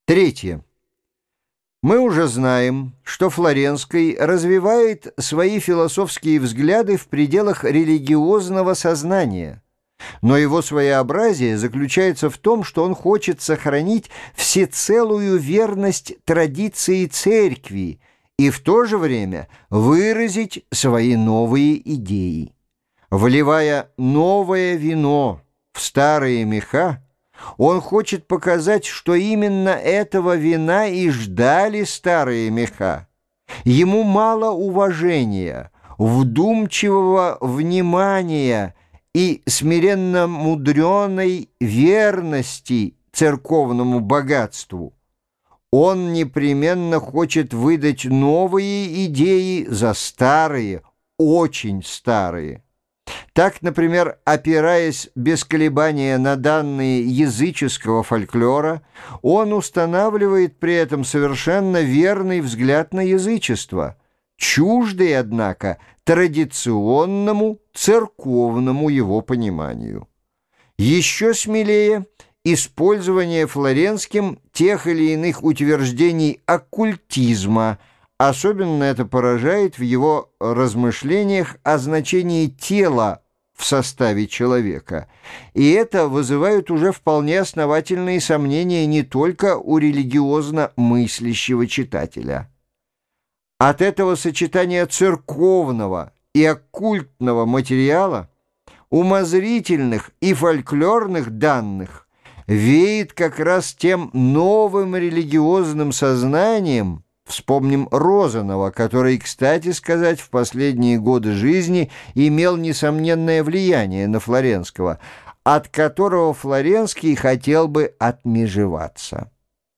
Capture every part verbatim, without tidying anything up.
Третье. Мы уже знаем, что Флоренский развивает свои философские взгляды в пределах религиозного сознания, но его своеобразие заключается в том, что он хочет сохранить всецелую верность традиции церкви и в то же время выразить свои новые идеи. Вливая новое вино в старые меха, он хочет показать, что именно этого вина и ждали старые меха. Ему мало уважения, вдумчивого внимания и смиренно мудреной верности церковному богатству. Он непременно хочет выдать новые идеи за старые, очень старые. Так, например, опираясь без колебания на данные языческого фольклора, он устанавливает при этом совершенно верный взгляд на язычество, чуждый, однако, традиционному церковному его пониманию. Еще смелее использование Флоренским тех или иных утверждений оккультизма. Особенно это поражает в его размышлениях о значении тела в составе человека, и это вызывает уже вполне основательные сомнения не только у религиозно мыслящего читателя. От этого сочетания церковного и оккультного материала, умозрительных и фольклорных данных, веет как раз тем новым религиозным сознанием. Вспомним Розанова, который, кстати сказать, в последние годы жизни имел несомненное влияние на Флоренского, от которого Флоренский хотел бы отмежеваться.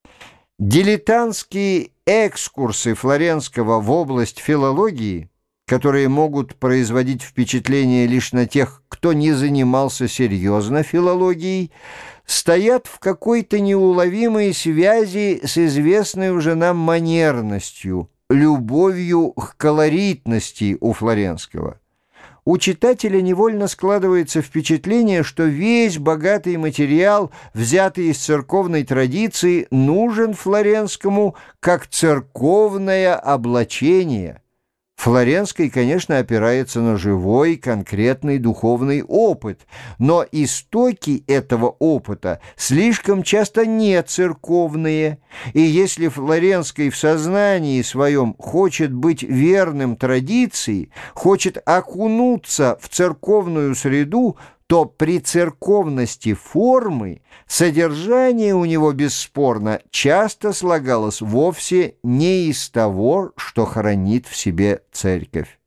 Дилетантские экскурсы Флоренского в область филологии, которые могут производить впечатление лишь на тех, кто не занимался серьезно филологией, стоят в какой-то неуловимой связи с известной уже нам манерностью, любовью к колоритности у Флоренского. У читателя невольно складывается впечатление, что весь богатый материал, взятый из церковной традиции, нужен Флоренскому как церковное облачение. Флоренский, конечно, опирается на живой, конкретный духовный опыт, но истоки этого опыта слишком часто не церковные, и если Флоренский в сознании своем хочет быть верным традиции, хочет окунуться в церковную среду, то при церковности формы содержание у него, бесспорно, часто слагалось вовсе не из того, что хранит в себе церковь.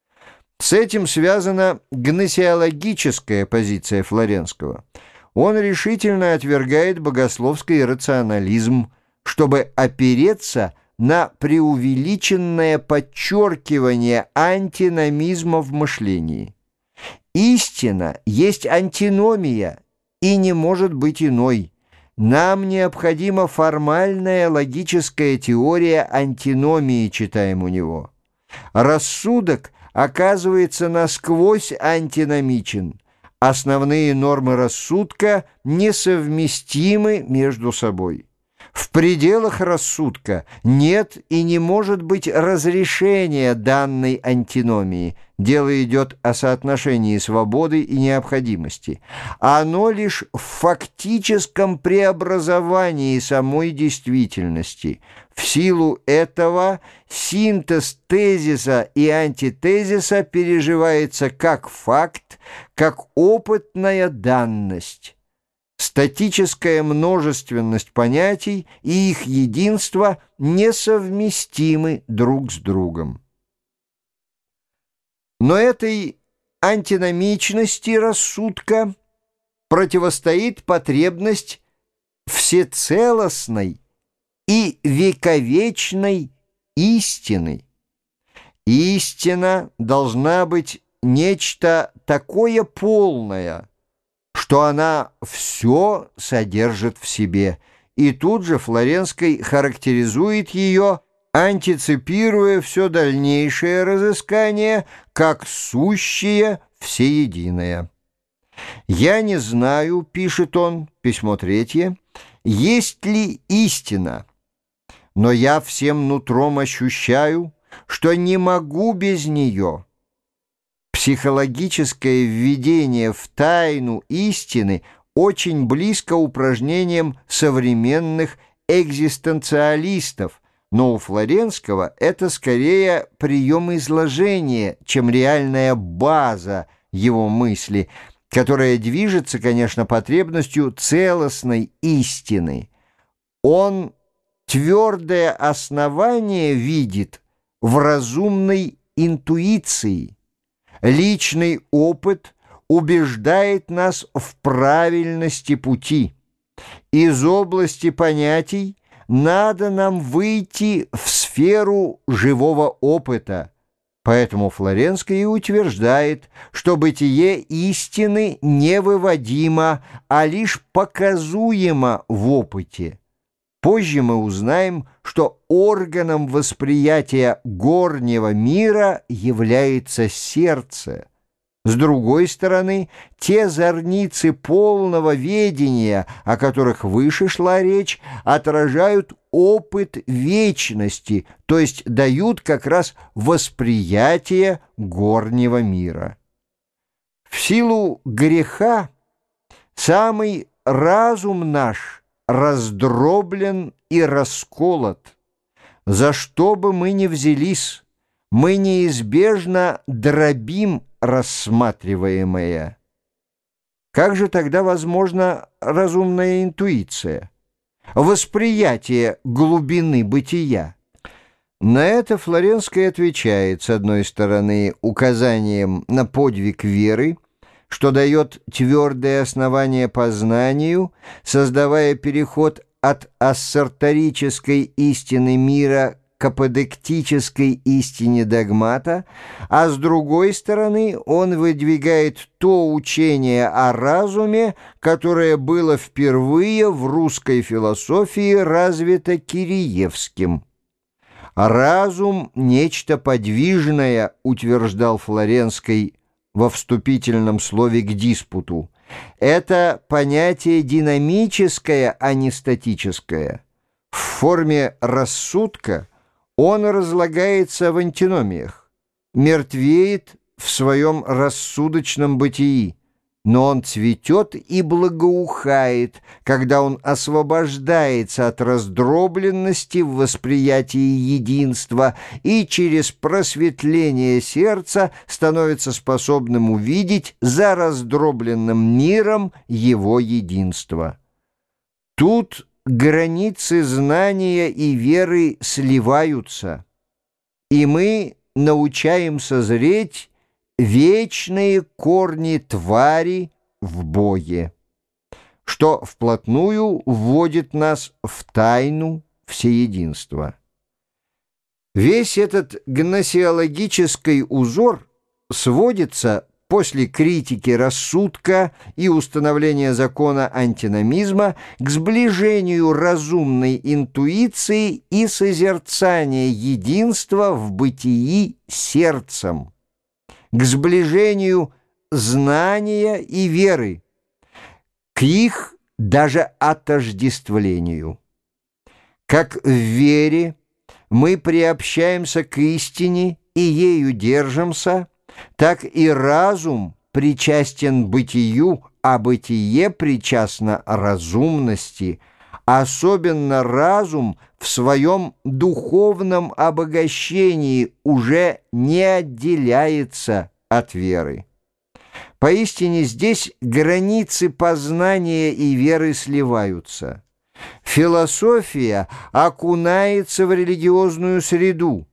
С этим связана гносеологическая позиция Флоренского. Он решительно отвергает богословский рационализм, чтобы опереться на преувеличенное подчеркивание антиномизма в мышлении. Истина есть антиномия и не может быть иной. Нам необходима формальная логическая теория антиномии, читаем у него. Рассудок оказывается насквозь антиномичен. Основные нормы рассудка несовместимы между собой. В пределах рассудка нет и не может быть разрешения данной антиномии. Дело идет о соотношении свободы и необходимости. Оно лишь в фактическом преобразовании самой действительности. В силу этого синтез тезиса и антитезиса переживается как факт, как опытная данность. Статическая множественность понятий и их единство несовместимы друг с другом. Но этой антиномичности рассудка противостоит потребность всецелостной и вековечной истины. Истина должна быть нечто такое полное, что она все содержит в себе, и тут же Флоренский характеризует ее, антиципируя все дальнейшее разыскание как сущее всеединое. «Я не знаю, — пишет он, письмо третье, — есть ли истина, но я всем нутром ощущаю, что не могу без нее. Психологическое введение в тайну истины очень близко упражнениям современных экзистенциалистов, но у Флоренского это скорее прием изложения, чем реальная база его мысли, которая движется, конечно, потребностью целостной истины. Он твердое основание видит в разумной интуиции. Личный опыт убеждает нас в правильности пути. Из области понятий надо нам выйти в сферу живого опыта. Поэтому Флоренский и утверждает, что бытие истины невыводимо, а лишь показуемо в опыте. Позже мы узнаем, что органом восприятия горнего мира является сердце. С другой стороны, те зорницы полного ведения, о которых выше шла речь, отражают опыт вечности, то есть дают как раз восприятие горнего мира. В силу греха самый разум наш раздроблен и расколот. За что бы мы ни взялись, мы неизбежно дробим рассматриваемое. Как же тогда возможна разумная интуиция, восприятие глубины бытия? На это Флоренский отвечает, с одной стороны, указанием на подвиг веры, что дает твердое основание познанию, создавая переход от ассерторической истины мира к аподектической истине догмата, а с другой стороны он выдвигает то учение о разуме, которое было впервые в русской философии развито Киреевским. «Разум — нечто подвижное», утверждал Флоренский во вступительном слове к диспуту. Это понятие динамическое, а не статическое. В форме рассудка он разлагается в антиномиях, мертвеет в своем рассудочном бытии, но он цветет и благоухает, когда он освобождается от раздробленности в восприятии единства и через просветление сердца становится способным увидеть за раздробленным миром его единство. Тут границы знания и веры сливаются, и мы научаемся зреть вечные корни твари в Боге, что вплотную вводит нас в тайну всеединства. Весь этот гносеологический узор сводится после критики рассудка и установления закона антиномизма к сближению разумной интуиции и созерцания единства в бытии сердцем, к сближению знания и веры, к их даже отождествлению. Как в вере мы приобщаемся к истине и ею держимся, так и разум причастен бытию, а бытие причастно разумности, особенно разум в своем духовном обогащении уже не отделяется от веры. Поистине здесь границы познания и веры сливаются. Философия окунается в религиозную среду,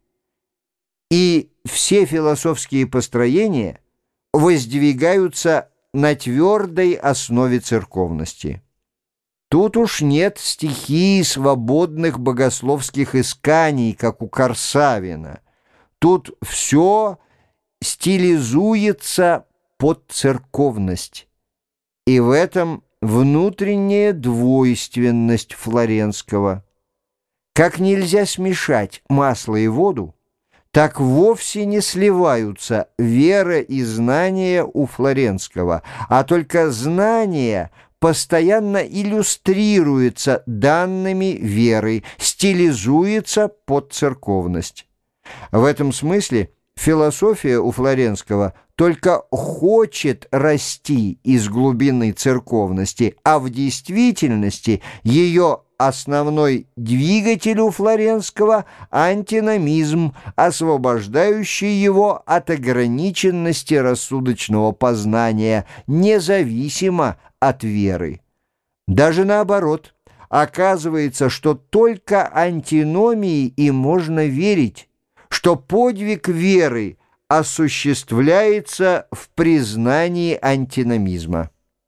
и все философские построения воздвигаются на твердой основе церковности. Тут уж нет стихии свободных богословских исканий, как у Корсавина. Тут все стилизуется под церковность. И в этом внутренняя двойственность Флоренского. Как нельзя смешать масло и воду, так вовсе не сливаются вера и знание у Флоренского, а только знание постоянно иллюстрируется данными веры, стилизуется под церковность. В этом смысле философия у Флоренского только хочет расти из глубины церковности, а в действительности ее основной двигатель у Флоренского – антиномизм, освобождающий его от ограниченности рассудочного познания, независимо от веры. Даже наоборот, оказывается, что только антиномии и можно верить, что подвиг веры осуществляется в признании антиномизма.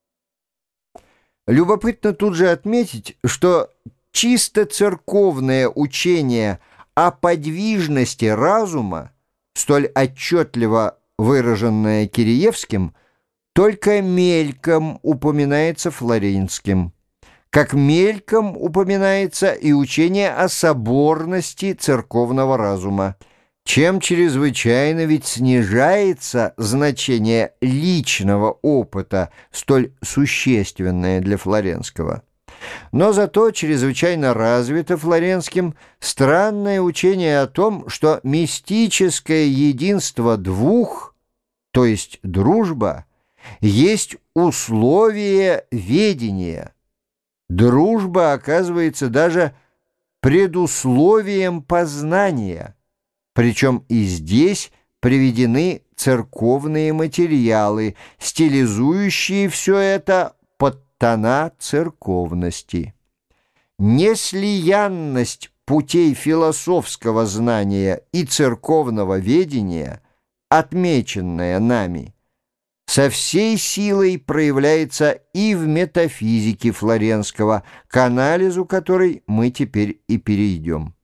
Любопытно тут же отметить, что чисто церковное учение о подвижности разума, столь отчетливо выраженное Киреевским, только мельком упоминается Флоренским, как мельком упоминается и учение о соборности церковного разума, чем чрезвычайно ведь снижается значение личного опыта, столь существенное для Флоренского. Но зато чрезвычайно развито Флоренским странное учение о том, что мистическое единство двух, то есть дружба, есть условие ведения. Дружба оказывается даже предусловием познания. Причем и здесь приведены церковные материалы, стилизующие все это под тона церковности. Неслиянность путей философского знания и церковного ведения, отмеченная нами, со всей силой проявляется и в метафизике Флоренского, к анализу которой мы теперь и перейдем.